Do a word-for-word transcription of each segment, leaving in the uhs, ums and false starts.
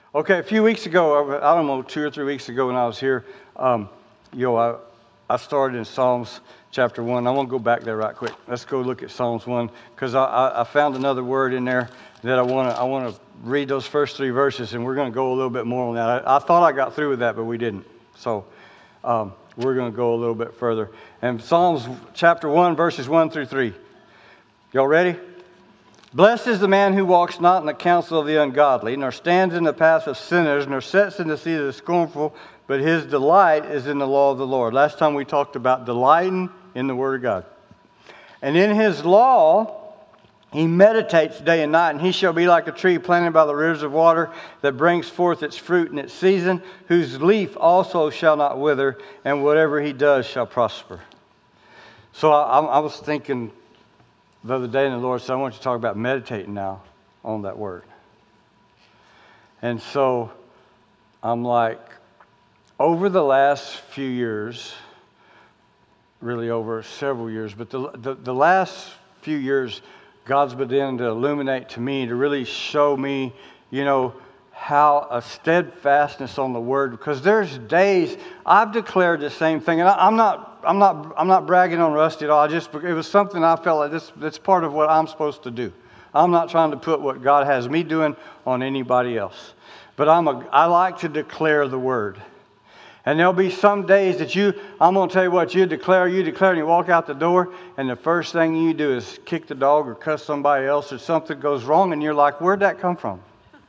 Okay, a few weeks ago, I don't know, two or three weeks ago when I was here, um, you know, I, I started in Psalms chapter one. I want to go back there right quick. Let's go look at Psalms one, because I, I, I found another word in there that I want to I want to read those first three verses, and we're going to go a little bit more on that. I, I thought I got through with that, but we didn't. So um, we're going to go a little bit further. And Psalms chapter one, verses one through three. Y'all ready? Blessed is the man who walks not in the counsel of the ungodly, nor stands in the path of sinners, nor sits in the seat of the scornful, but his delight is in the law of the Lord. Last time we talked about delighting in the Word of God. And in his law he meditates day and night, and he shall be like a tree planted by the rivers of water that brings forth its fruit in its season, whose leaf also shall not wither, and whatever he does shall prosper. So I, I was thinking the other day, and the Lord said, I want you to talk about meditating now on that word. And so I'm like, over the last few years, really over several years, but the, the, the last few years, God's begun to illuminate to me, to really show me, you know, how a steadfastness on the word, because there's days I've declared the same thing, and I, I'm not, I'm not, I'm not bragging on Rusty at all. I just, it was something I felt like this. That's part of what I'm supposed to do. I'm not trying to put what God has me doing on anybody else, but I'm a, I like to declare the word. And there'll be some days that you, I'm going to tell you what, you declare, you declare, and you walk out the door, and the first thing you do is kick the dog or cuss somebody else, or something goes wrong, and you're like, where'd that come from?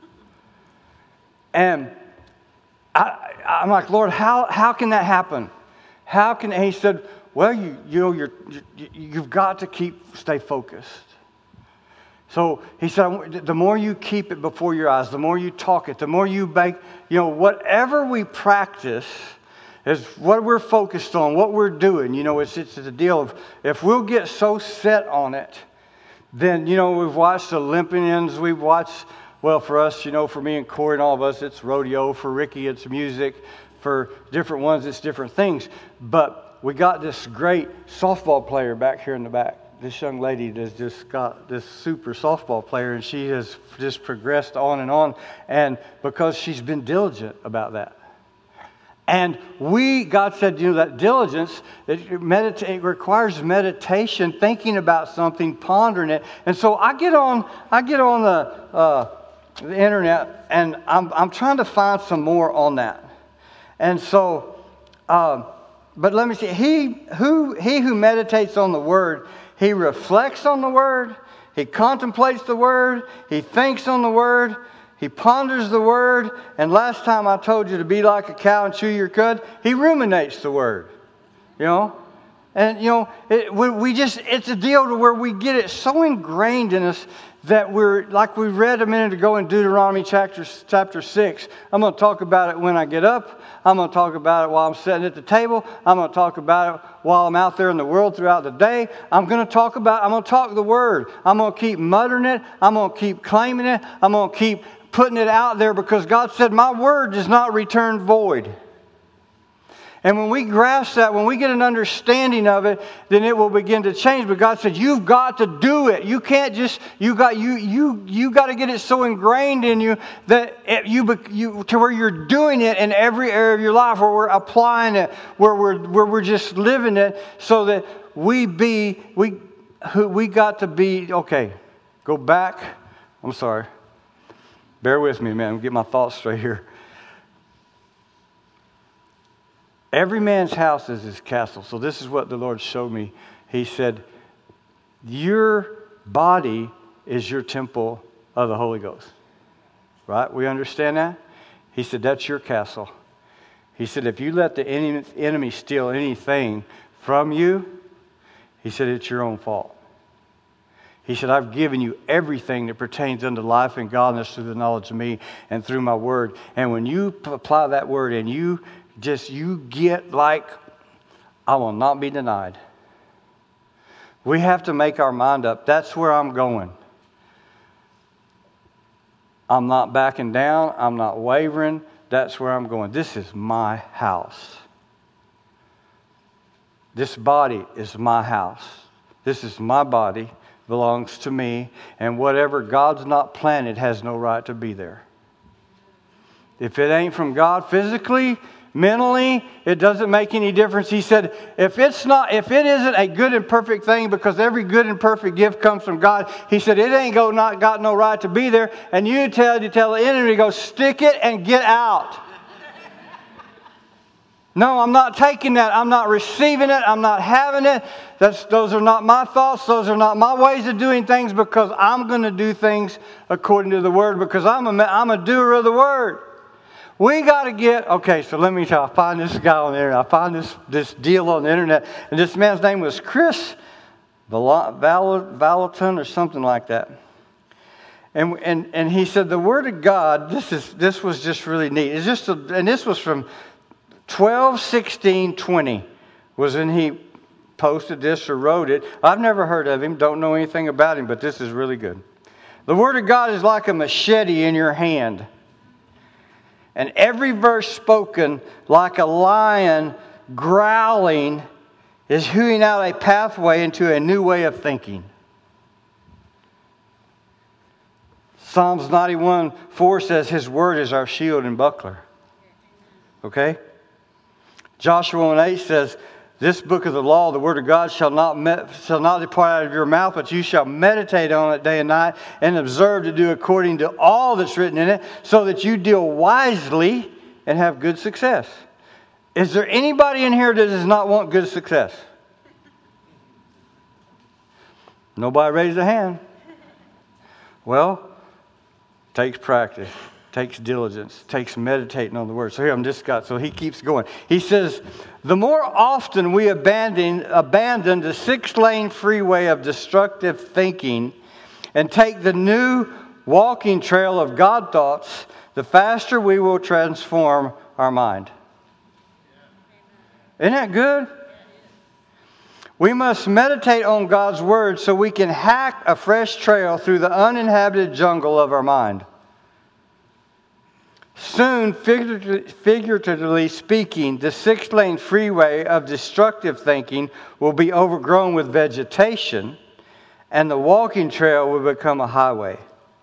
And I, I'm like, Lord, how how can that happen? How can? And he said, well, you you know, you're, you, you've got to keep stay focused. So he said, the more you keep it before your eyes, the more you talk it, the more you make, you know, whatever we practice is what we're focused on, what we're doing. You know, it's it's a deal of, if we'll get so set on it, then, you know, we've watched the Olympians, we've watched, well, for us, you know, for me and Corey and all of us, it's rodeo. For Ricky, it's music. For different ones, it's different things. But we got this great softball player back here in the back. This young lady has just got this super softball player, and she has just progressed on and on, and because she's been diligent about that. And we, God said, you know, that diligence, it, medita- it requires meditation, thinking about something, pondering it. And so I get on, I get on the, uh, the internet, and I'm I'm trying to find some more on that. And so, uh, but let me see. He who he who meditates on the word, he reflects on the word, he contemplates the word, he thinks on the word, he ponders the word. And last time I told you to be like a cow and chew your cud, he ruminates the word. You know, and you know, it, we, we just it's a deal to where we get it so ingrained in us that we're, like we read a minute ago in Deuteronomy chapter, chapter six. I'm going to talk about it when I get up. I'm going to talk about it while I'm sitting at the table. I'm going to talk about it while I'm out there in the world throughout the day. I'm going to talk about, I'm going to talk the word. I'm going to keep muttering it. I'm going to keep claiming it. I'm going to keep putting it out there, because God said, my word does not return void. And when we grasp that, when we get an understanding of it, then it will begin to change. But God said, you've got to do it. You can't just, you got you you you got to get it so ingrained in you that it, you you to where you're doing it in every area of your life, where we're applying it, where we're where we're just living it, so that we be we who we got to be. Okay, go back. I'm sorry. Bear with me, man. Get my thoughts straight here. Every man's house is his castle. So this is what the Lord showed me. He said, your body is your temple of the Holy Ghost. Right? We understand that? He said, that's your castle. He said, if you let the enemy steal anything from you, he said, it's your own fault. He said, I've given you everything that pertains unto life and godliness through the knowledge of me and through my word. And when you apply that word and you just, you get like, I will not be denied. We have to make our mind up. That's where I'm going. I'm not backing down. I'm not wavering. That's where I'm going. This is my house. This body is my house. This is my body. Belongs to me. And whatever God's not planted has no right to be there. If it ain't from God physically, mentally, it doesn't make any difference. He said, if it's not, if it isn't a good and perfect thing, because every good and perfect gift comes from God, he said, it ain't go not got no right to be there. And you tell you tell the enemy to go stick it and get out. No, I'm not taking that. I'm not receiving it. I'm not having it. That's, those are not my thoughts. Those are not my ways of doing things, because I'm going to do things according to the Word, because I'm a, I'm a doer of the Word. We got to get, okay, so let me tell you, I find this guy on the internet. I find this, this deal on the internet. And this man's name was Chris Vallotton or something like that. And, and, and he said the Word of God, this is this was just really neat. It's just a, and this was from twelve sixteen twenty was when he posted this or wrote it. I've never heard of him, don't know anything about him, but this is really good. The Word of God is like a machete in your hand, and every verse spoken like a lion growling is hewing out a pathway into a new way of thinking. Psalms ninety-one four says His Word is our shield and buckler. Okay? Joshua one eight says, this book of the law, the Word of God, shall not me- shall not depart out of your mouth, but you shall meditate on it day and night, and observe to do according to all that's written in it, so that you deal wisely and have good success. Is there anybody in here that does not want good success? Nobody raised a hand. Well, takes practice. Takes diligence, takes meditating on the Word. So here I'm just got, so he keeps going. He says, the more often we abandon, abandon the six-lane freeway of destructive thinking and take the new walking trail of God thoughts, the faster we will transform our mind. Isn't that good? We must meditate on God's Word so we can hack a fresh trail through the uninhabited jungle of our mind. Soon, figuratively speaking, the six-lane freeway of destructive thinking will be overgrown with vegetation, and the walking trail will become a highway.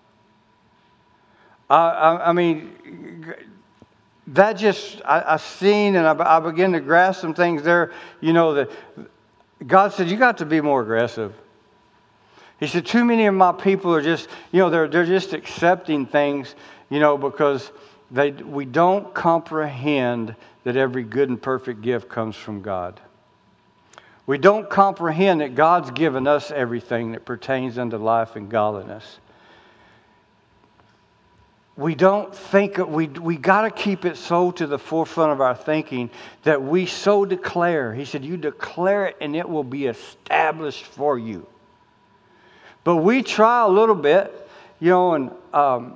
I, I, I mean, that just, I, I seen and I, I began to grasp some things there. You know, that God said, you got to be more aggressive. He said, too many of my people are just, you know, they're, they're just accepting things, you know, because They, we don't comprehend that every good and perfect gift comes from God. We don't comprehend that God's given us everything that pertains unto life and godliness. We don't think, we, we got to keep it so to the forefront of our thinking that we so declare. He said, you declare it and it will be established for you. But we try a little bit, you know, and um,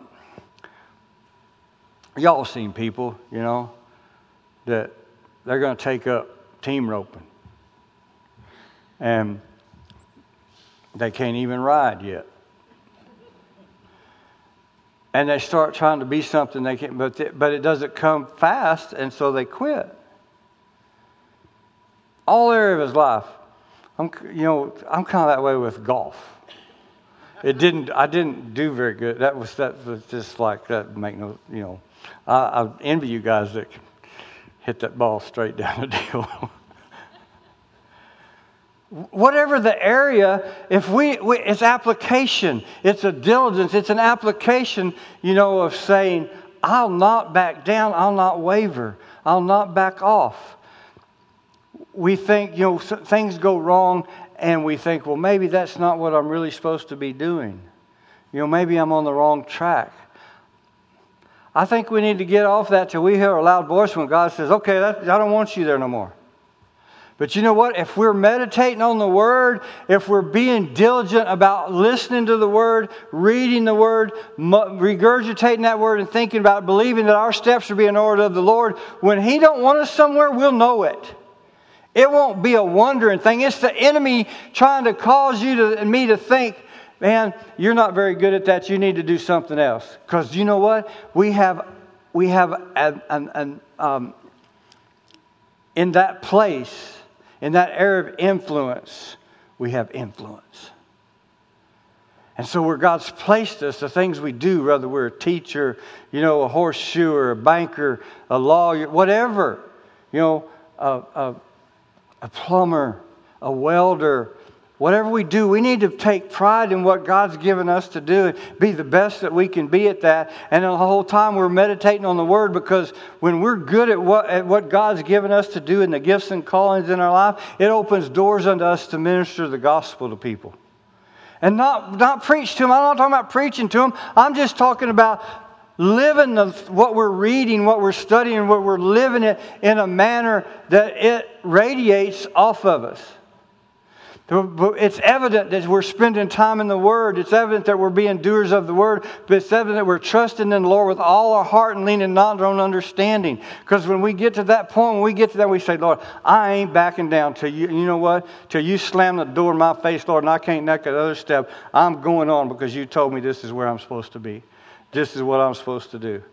y'all seen people, you know, that they're going to take up team roping. And they can't even ride yet. And they start trying to be something they can't, but, they, but it doesn't come fast, and so they quit. All area of his life. I'm, you know, I'm kind of that way with golf. It didn't, I didn't do very good. That was, that was just like, that make no, you know. I, I envy you guys that can hit that ball straight down the deal. Whatever the area, if we, we, it's application, it's a diligence, it's an application, you know, of saying, I'll not back down, I'll not waver, I'll not back off. We think, you know, things go wrong, and we think, well, maybe that's not what I'm really supposed to be doing. You know, maybe I'm on the wrong track. I think we need to get off that till we hear a loud voice when God says, okay, that, I don't want you there no more. But you know what? If we're meditating on the Word, if we're being diligent about listening to the Word, reading the Word, regurgitating that Word and thinking about it, believing that our steps are being ordered of the Lord, when He don't want us somewhere, we'll know it. It won't be a wondering thing. It's the enemy trying to cause you to, and me to think, man, you're not very good at that. You need to do something else. Because you know what? We have, we have an, an, an, um, in that place, in that area of influence, we have influence. And so where God's placed us, the things we do, whether we're a teacher, you know, a horseshoer, a banker, a lawyer, whatever, you know, a, a, a plumber, a welder, whatever we do, we need to take pride in what God's given us to do and be the best that we can be at that. And the whole time we're meditating on the Word, because when we're good at what, at what God's given us to do and the gifts and callings in our life, it opens doors unto us to minister the gospel to people. And not, not preach to them. I'm not talking about preaching to them. I'm just talking about living the, what we're reading, what we're studying, what we're living it in a manner that it radiates off of us. It's evident that we're spending time in the Word. It's evident that we're being doers of the Word. But it's evident that we're trusting in the Lord with all our heart and leaning not on our own understanding. Because when we get to that point, when we get to that, we say, Lord, I ain't backing down till you, you know what? Till you slam the door in my face, Lord, and I can't make another step. I'm going on because you told me this is where I'm supposed to be. This is what I'm supposed to do.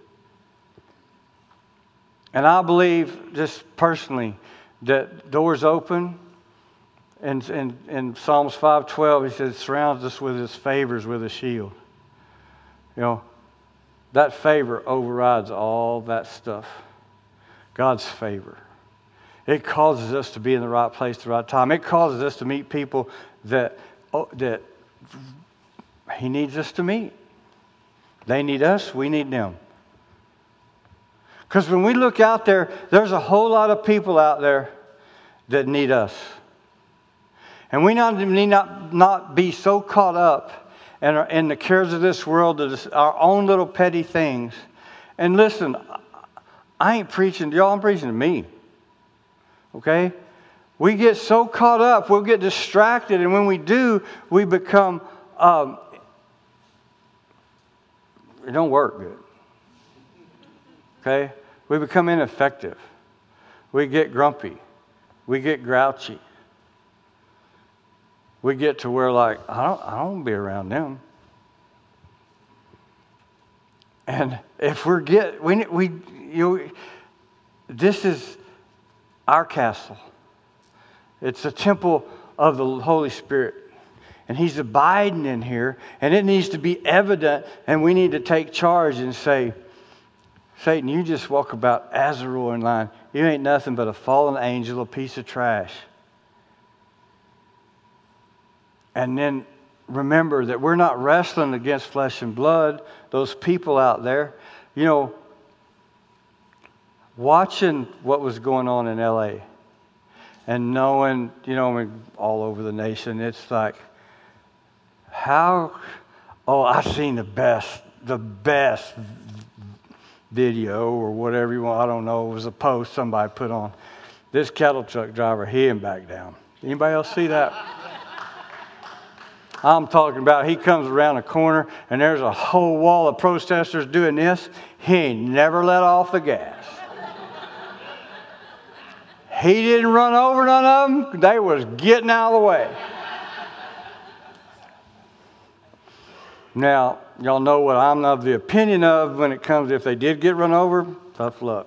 And I believe, just personally, that doors open. And in, in Psalms five twelve, he says, surrounds us with his favors with a shield. You know, that favor overrides all that stuff. God's favor. It causes us to be in the right place at the right time. It causes us to meet people that, oh, that he needs us to meet. They need us, we need them. Because when we look out there, there's a whole lot of people out there that need us. And we not, need not, not be so caught up in, our, in the cares of this world, that our own little petty things. And listen, I ain't preaching to y'all, I'm preaching to me. Okay? We get so caught up, we'll get distracted, and when we do, we become, um, it don't work good. Okay? We become ineffective. We get grumpy. We get grouchy. We get to where, like, I don't, I don't want to be around them. And if we're get, we, we, you know, this is our castle. It's a temple of the Holy Spirit, and He's abiding in here, and it needs to be evident. And we need to take charge and say, Satan, you just walk about as a roaring lion. You ain't nothing but a fallen angel, a piece of trash. And then remember that we're not wrestling against flesh and blood. Those people out there, you know, watching what was going on in L A and knowing, you know, I mean, all over the nation, it's like, how, oh, I've seen the best, the best video or whatever you want. I don't know. It was a post somebody put on. This cattle truck driver, he didn't back down. Anybody else see that? I'm talking about he comes around a corner and there's a whole wall of protesters doing this. He ain't never let off the gas. He didn't run over none of them. They was getting out of the way. Now, y'all know what I'm of the opinion of when it comes, if they did get run over, tough luck.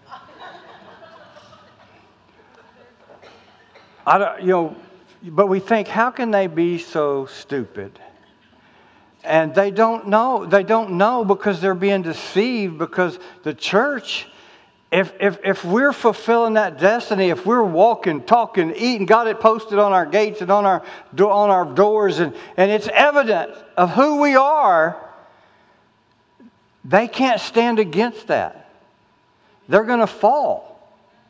I don't, you know, but we think, how can they be so stupid? And they don't know. They don't know because they're being deceived, because the church, if if if we're fulfilling that destiny, if we're walking, talking, eating, got it posted on our gates and on our on our doors, and, and it's evident of who we are, they can't stand against that. They're going to fall.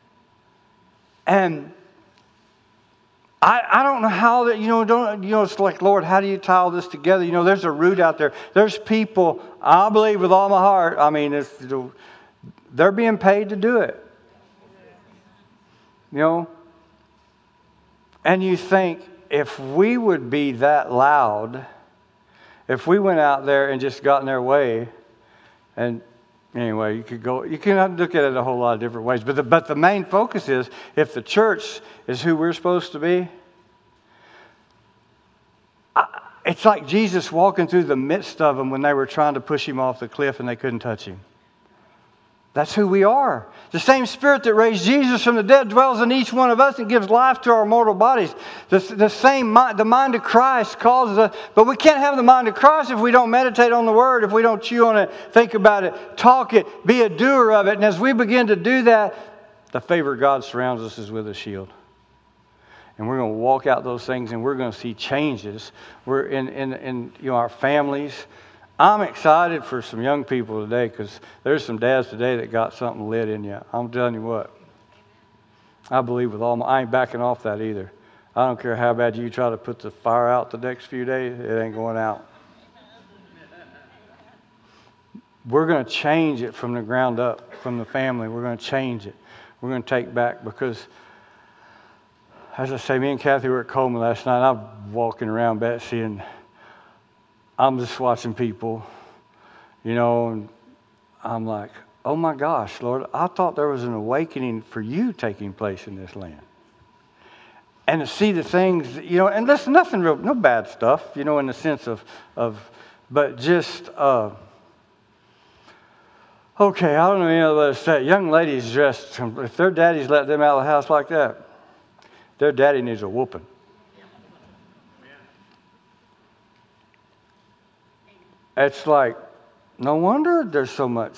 And I, I don't know how that, you know, don't, you know, it's like, Lord, how do you tie all this together? You know, there's a root out there. There's people, I believe with all my heart, I mean, it's, they're being paid to do it. You know? And you think, if we would be that loud, if we went out there and just got in their way, and anyway, you could go, you can look at it a whole lot of different ways. But the, but the main focus is, if the church is who we're supposed to be, I, it's like Jesus walking through the midst of them when they were trying to push him off the cliff and they couldn't touch him. That's who we are. The same Spirit that raised Jesus from the dead dwells in each one of us and gives life to our mortal bodies. The, the same mind, the mind of Christ causes us, but we can't have the mind of Christ if we don't meditate on the Word, if we don't chew on it, think about it, talk it, be a doer of it. And as we begin to do that, the favor of God surrounds us as with a shield. And we're going to walk out those things, and we're going to see changes. We're in, in, in you know, our families. I'm excited for some young people today because there's some dads today that got something lit in you. I'm telling you what. I believe with all my... I ain't backing off that either. I don't care how bad you try to put the fire out the next few days. It ain't going out. We're going to change it from the ground up, from the family. We're going to change it. We're going to take back because, as I say, me and Kathy were at Coleman last night. I'm walking around Betsy and I'm just watching people, you know, and I'm like, oh my gosh, Lord, I thought there was an awakening for you taking place in this land. And to see the things, you know, and listen, nothing real, no bad stuff, you know, in the sense of, of but just, uh, okay, I don't know any other way to say it. Young ladies dressed, if their daddies let them out of the house like that, their daddy needs a whooping. It's like, no wonder there's so much.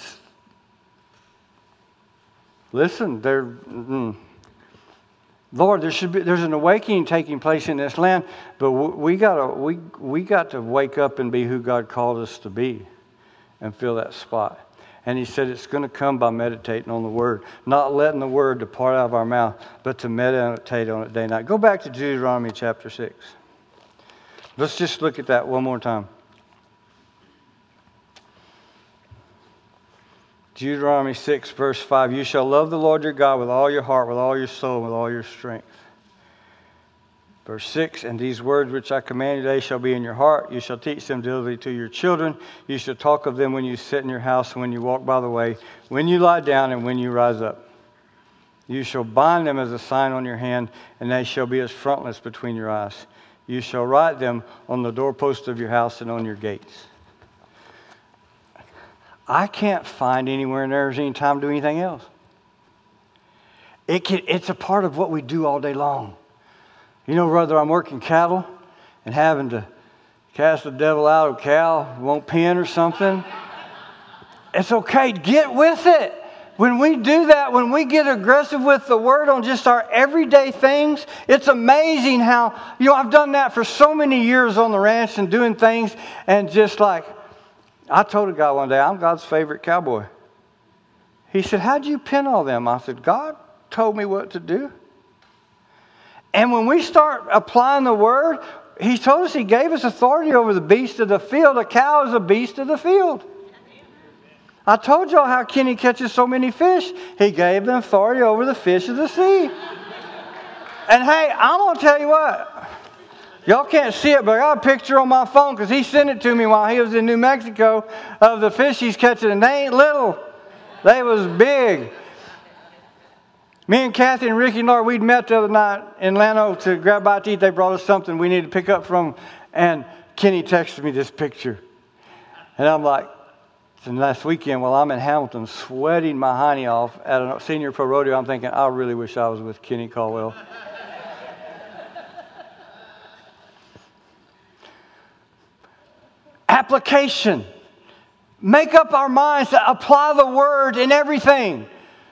Listen, there, mm, Lord, there should be. There's an awakening taking place in this land, but we gotta, we we got to wake up and be who God called us to be, and fill that spot. And He said it's going to come by meditating on the Word, not letting the Word depart out of our mouth, but to meditate on it day and night. Go back to Deuteronomy chapter six. Let's just look at that one more time. Deuteronomy six, verse five, you shall love the Lord your God with all your heart, with all your soul, and with all your strength. Verse six, and these words which I command you today shall be in your heart. You shall teach them diligently to your children. You shall talk of them when you sit in your house, and when you walk by the way, when you lie down, and when you rise up. You shall bind them as a sign on your hand, and they shall be as frontlets between your eyes. You shall write them on the doorpost of your house and on your gates. I can't find anywhere in there there's any time to do anything else. It can, it's a part of what we do all day long. You know, whether I'm working cattle and having to cast the devil out of a cow, won't pen or something, it's okay. Get with it. When we do that, when we get aggressive with the Word on just our everyday things, it's amazing how, you know, I've done that for so many years on the ranch and doing things and just like, I told a guy one day, I'm God's favorite cowboy. He said, how'd you pin all them? I said, God told me what to do. And when we start applying the Word, He told us He gave us authority over the beast of the field. A cow is a beast of the field. I told y'all how Kenny catches so many fish. He gave them authority over the fish of the sea. And hey, I'm going to tell you what. Y'all can't see it, but I got a picture on my phone because he sent it to me while he was in New Mexico of the fish he's catching. And they ain't little. They was big. Me and Kathy and Ricky and Laura, we'd met the other night in Llano to grab a bite to eat. They brought us something we needed to pick up from. And Kenny texted me this picture. And I'm like, and last weekend while I'm in Hamilton sweating my hiney off at a senior pro rodeo, I'm thinking, I really wish I was with Kenny Caldwell. Application. Make up our minds to apply the Word in everything.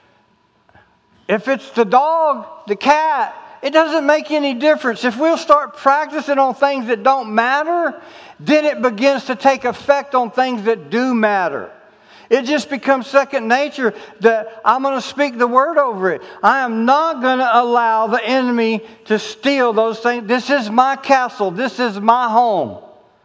If it's the dog, the cat, it doesn't make any difference. If we'll start practicing on things that don't matter, then it begins to take effect on things that do matter. It just becomes second nature that I'm going to speak the Word over it. I am not going to allow the enemy to steal those things. This is my castle. This is my home.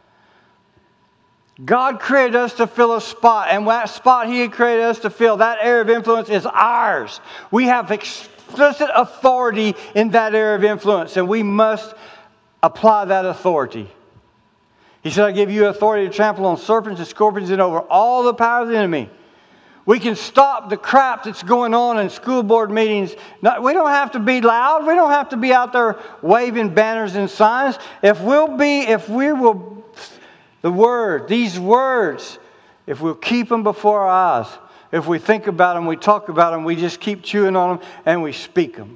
God created us to fill a spot, and that spot He had created us to fill, that area of influence is ours. We have explicit authority in that area of influence, and we must apply that authority. He said, I give you authority to trample on serpents and scorpions and over all the power of the enemy. We can stop the crap that's going on in school board meetings. We don't have to be loud. We don't have to be out there waving banners and signs. If we'll be, if we will... The Word, these words, if we'll keep them before our eyes, if we think about them, we talk about them, we just keep chewing on them, and we speak them.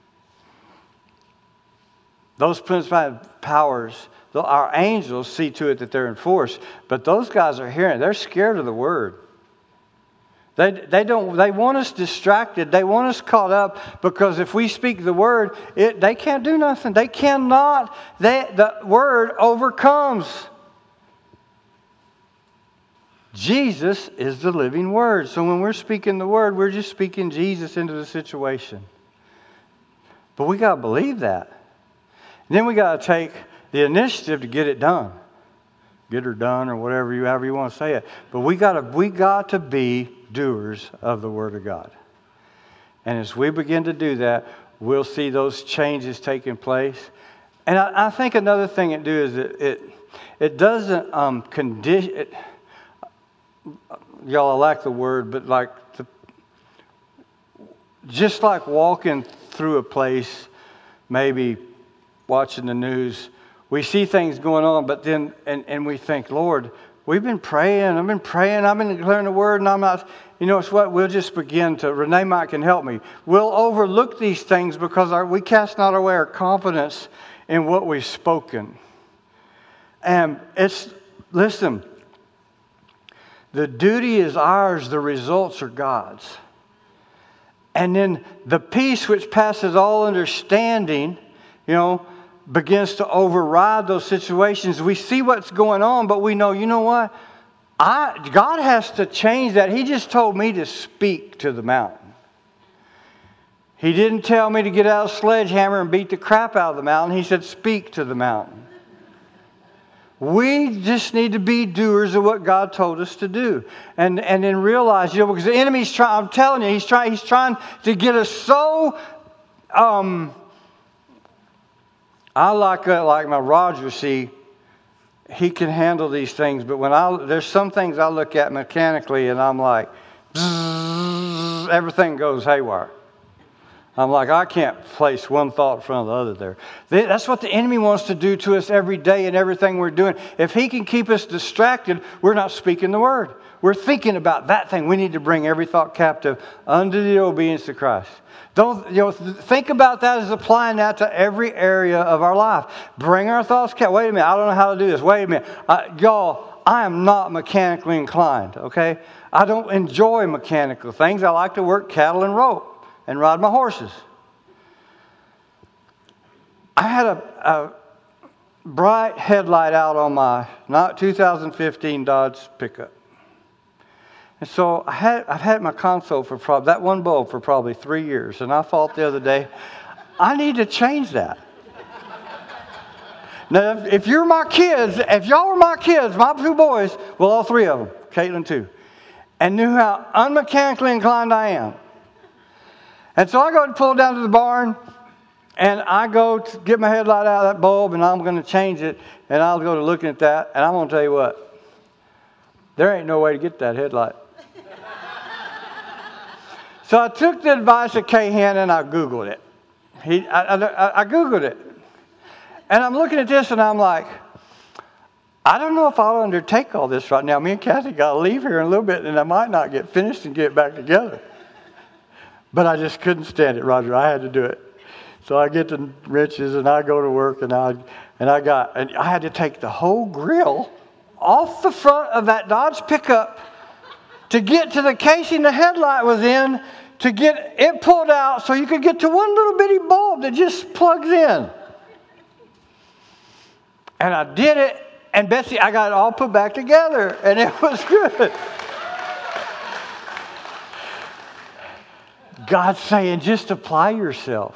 Those principalities, powers, our angels see to it that they're enforced, but those guys are hearing it. They're scared of the word. They, they don't. They want us distracted. They want us caught up, because if we speak the word, it, they can't do nothing. They cannot. They, the word overcomes. Jesus is the living word. So when we're speaking the word, we're just speaking Jesus into the situation. But we got to believe that. And then we got to take the initiative to get it done. Get her done, or whatever you, however you want to say it. But we got to, we got to be doers of the Word of God. And as we begin to do that, we'll see those changes taking place. And I, I think another thing it do is it it, it doesn't um, condition. It, y'all, I like the word, but like the, just like walking through a place, maybe watching the news, we see things going on, but then and, and we think, Lord, we've been praying, I've been praying, I've been declaring the word, and I'm not, you know, it's what, we'll just begin to, Renee Mike can help me. We'll overlook these things because our, we cast not away our confidence in what we've spoken. And it's, listen, the duty is ours, the results are God's. And then the peace which passes all understanding, you know, begins to override those situations. We see what's going on, but we know, you know what? I, God has to change that. He just told me to speak to the mountain. He didn't tell me to get out a sledgehammer and beat the crap out of the mountain. He said, speak to the mountain. We just need to be doers of what God told us to do. And, and then realize, you know, because the enemy's trying, I'm telling you, he's trying, he's trying to get us so... Um, I like uh, like my Roger, see, he can handle these things, but when I there's some things I look at mechanically and I'm like, zzz, everything goes haywire. I'm like, I can't place one thought in front of the other there. They, that's what the enemy wants to do to us every day and everything we're doing. If he can keep us distracted, we're not speaking the word. We're thinking about that thing. We need to bring every thought captive under the obedience to Christ. Don't, you know, think about that as applying that to every area of our life. Bring our thoughts captive. Wait a minute, I don't know how to do this. Wait a minute. Uh, y'all, I am not mechanically inclined, okay? I don't enjoy mechanical things. I like to work cattle and rope and ride my horses. I had a, a bright headlight out on my not two thousand fifteen Dodge pickup. And so I had, I've had my console for probably, that one bulb for probably three years. And I thought the other day, I need to change that. Now, if, if you're my kids, if y'all were my kids, my two boys, well, all three of them, Caitlin too, and knew how unmechanically inclined I am. And so I go to pull down to the barn, and I go to get my headlight out of that bulb, and I'm going to change it, and I'll go to looking at that, and I'm going to tell you what, there ain't no way to get that headlight. So I took the advice of Kahan and I Googled it. He, I, I, I Googled it. And I'm looking at this and I'm like, I don't know if I'll undertake all this right now. Me and Kathy got to leave here in a little bit and I might not get finished and get back together. But I just couldn't stand it, Roger. I had to do it. So I get to Rich's and I go to work and I and I got and I had to take the whole grill off the front of that Dodge pickup to get to the casing the headlight was in, to get it pulled out so you could get to one little bitty bulb that just plugs in. And I did it, and Betsy, I got it all put back together, and it was good. God's saying, just apply yourself.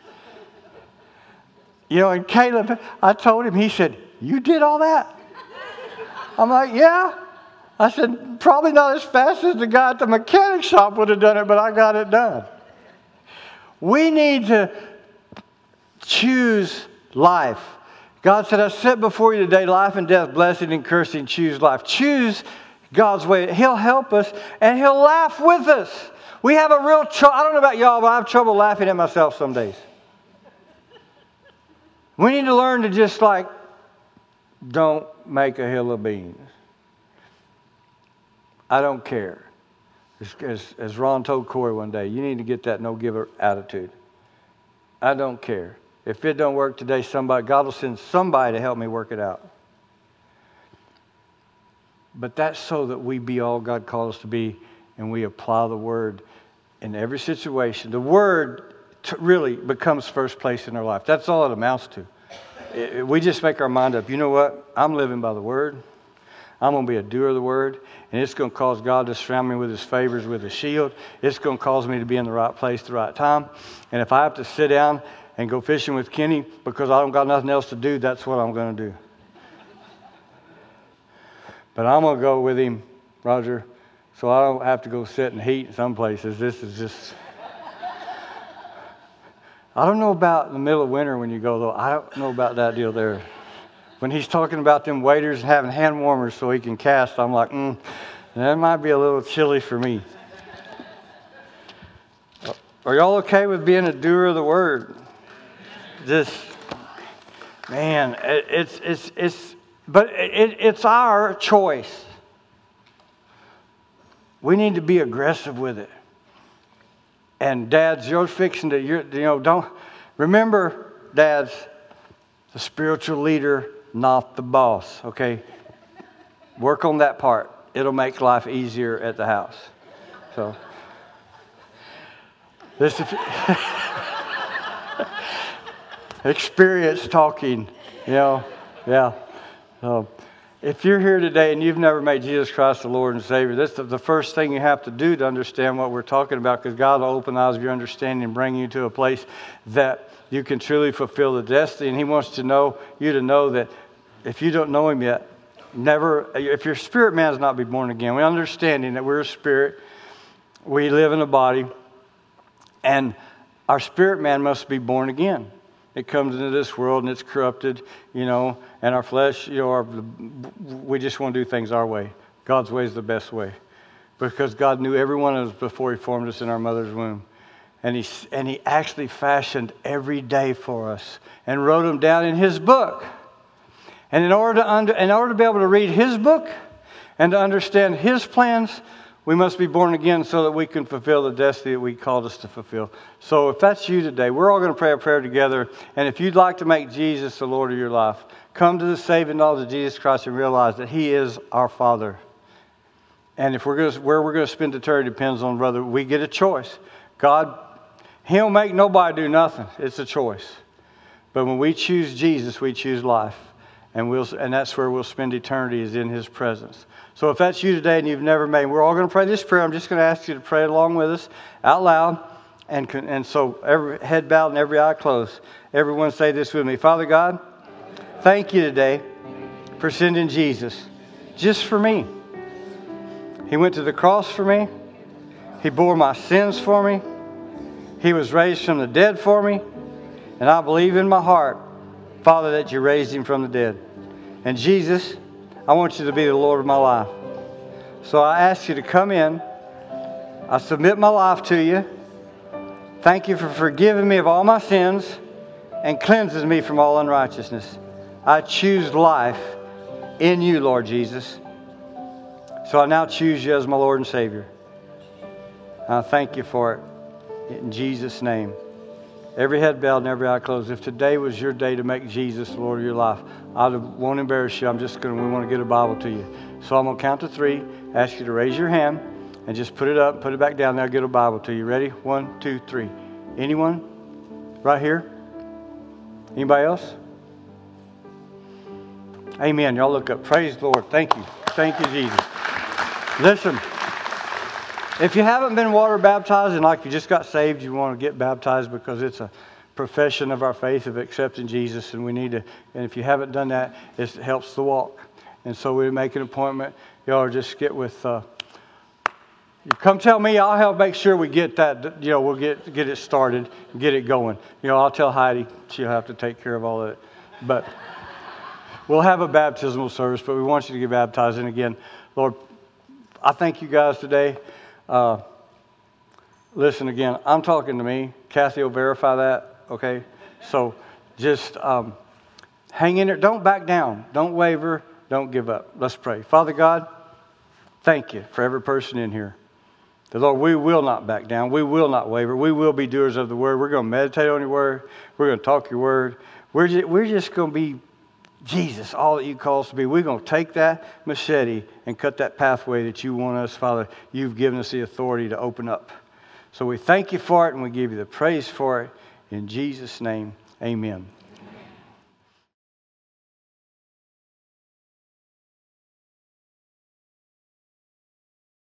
You know, and Caleb, I told him, he said, you did all that? I'm like, yeah. I said, probably not as fast as the guy at the mechanic shop would have done it, but I got it done. We need to choose life. God said, I set before you today life and death, blessing and cursing. Choose life. Choose God's way. He'll help us, and He'll laugh with us. We have a real trouble. I don't know about y'all, but I have trouble laughing at myself some days. We need to learn to just like, don't make a hill of beans. I don't care. As, as, as Ron told Corey one day, you need to get that no-giver attitude. I don't care. If it don't work today, somebody, God will send somebody to help me work it out. But that's so that we be all God called us to be, and we apply the Word in every situation. The Word t- really becomes first place in our life. That's all it amounts to. It, we just make our mind up. You know what? I'm living by the Word. I'm going to be a doer of the Word, and it's going to cause God to surround me with His favors, with a shield. It's going to cause me to be in the right place at the right time. And if I have to sit down and go fishing with Kenny because I don't got nothing else to do, that's what I'm going to do. But I'm going to go with him, Roger, so I don't have to go sit in heat in some places. This is just... I don't know about in the middle of winter when you go, though. I don't know about that deal there. When he's talking about them waders and having hand warmers so he can cast, I'm like, mm, that might be a little chilly for me. Are y'all okay with being a doer of the Word? Just, man, it, it's it's it's, but it, it's our choice. We need to be aggressive with it. And dads, you're fixing to, you're, you know, don't remember, dads, the spiritual leader, not the boss, okay? Work on that part. It'll make life easier at the house. So, this is experience talking, you know, yeah. So, if you're here today and you've never made Jesus Christ the Lord and Savior, that's the, the first thing you have to do to understand what we're talking about, because God will open the eyes of your understanding and bring you to a place that you can truly fulfill the destiny. And He wants to know you to know that if you don't know Him yet, never, if your spirit man has not been born again, we understanding that we're a spirit, we live in a body, and our spirit man must be born again. It comes into this world and it's corrupted, you know, and our flesh, you know, our, we just want to do things our way. God's way is the best way, because God knew every one of us before He formed us in our mother's womb. And he, and he actually fashioned every day for us and wrote them down in His book. And in order to under, in order to be able to read His book and to understand His plans, we must be born again so that we can fulfill the destiny that we called us to fulfill. So if that's you today, we're all going to pray a prayer together. And if you'd like to make Jesus the Lord of your life, come to the saving knowledge of Jesus Christ and realize that He is our Father. And if we're going to, where we're going to spend eternity depends on whether we get a choice. God, He'll make nobody do nothing. It's a choice. But when we choose Jesus, we choose life. And we'll, and that's where we'll spend eternity, is in His presence. So if that's you today and you've never made, we're all going to pray this prayer. I'm just going to ask you to pray along with us out loud. And, and so every head bowed and every eye closed. Everyone say this with me. Father God, thank you today for sending Jesus just for me. He went to the cross for me. He bore my sins for me. He was raised from the dead for me. And I believe in my heart, Father, that you raised Him from the dead. And Jesus, I want you to be the Lord of my life. So I ask you to come in. I submit my life to you. Thank you for forgiving me of all my sins and cleansing me from all unrighteousness. I choose life in you, Lord Jesus. So I now choose you as my Lord and Savior. I thank you for it. In Jesus' name. Every head bowed and every eye closed. If today was your day to make Jesus the Lord of your life, I won't embarrass you. I'm just going to, we want to get a Bible to you. So I'm going to count to three, ask you to raise your hand, and just put it up, put it back down. Then I'll get a Bible to you. Ready? One, two, three. Anyone? Right here? Anybody else? Amen. Y'all look up. Praise the Lord. Thank you. Thank you, Jesus. Listen. If you haven't been water baptized and like you just got saved, you want to get baptized because it's a profession of our faith of accepting Jesus, and we need to, and if you haven't done that, it helps the walk. And so we make an appointment. Y'all just get with, uh, you come tell me, I'll help make sure we get that, you know, we'll get get it started, get it going. You know, I'll tell Heidi, she'll have to take care of all of it. But we'll have a baptismal service, but we want you to get baptized. And again, Lord, I thank you guys today. Uh, listen again, I'm talking to me. Kathy will verify that, okay? So just um, hang in there. Don't back down. Don't waver. Don't give up. Let's pray. Father God, thank you for every person in here. The Lord, we will not back down. We will not waver. We will be doers of the word. We're going to meditate on your word. We're going to talk your word. We're just, we're just going to be Jesus, all that you call us to be. We're going to take that machete and cut that pathway that you want us, Father. You've given us the authority to open up. So we thank you for it, and we give you the praise for it. In Jesus' name, amen.